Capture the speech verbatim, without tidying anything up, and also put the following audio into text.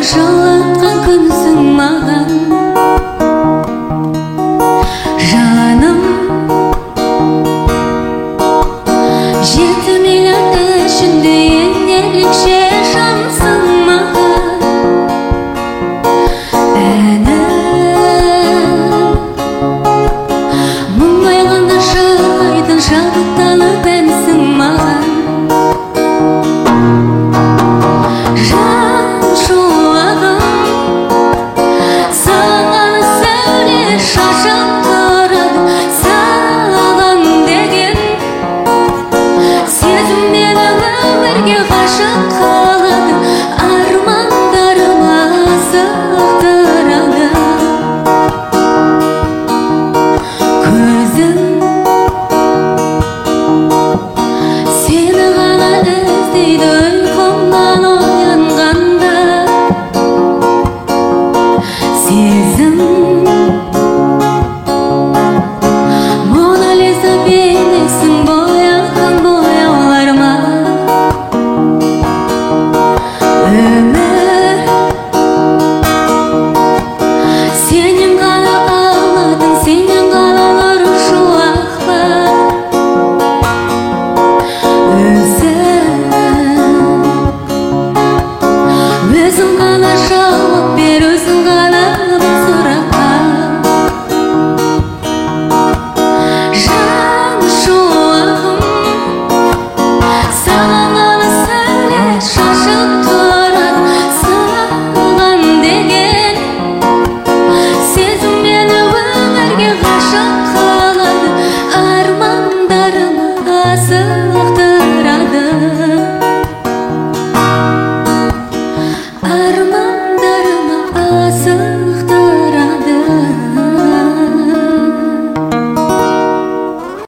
жылатқан күнсің маған жаным. Жеті миллион ішінде ең ерекше жансың маған әнім. Мұңайғанда шырқайтын шабыттанып әнсің маған жан шуағым. Саған сәуле шашып тұрады, саған деген сезіммен өмірге ғашық